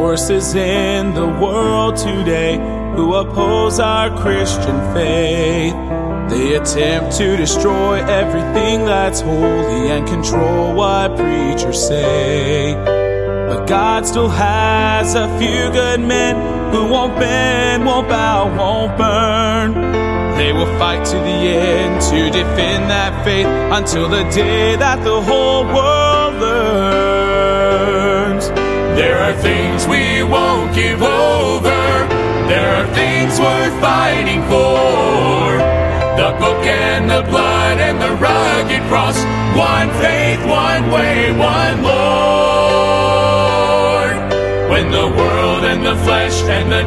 forces in the world today who oppose our Christian faith. They attempt to destroy everything that's holy and control what preachers say. But God still has a few good men who won't bend, won't bow, won't burn. They will fight to the end to defend that faith until the day that the whole world learns. There are things we won't give over. There are things worth fighting for. The book and the blood and the rugged cross. One faith, one way, one Lord. When the world and the flesh and the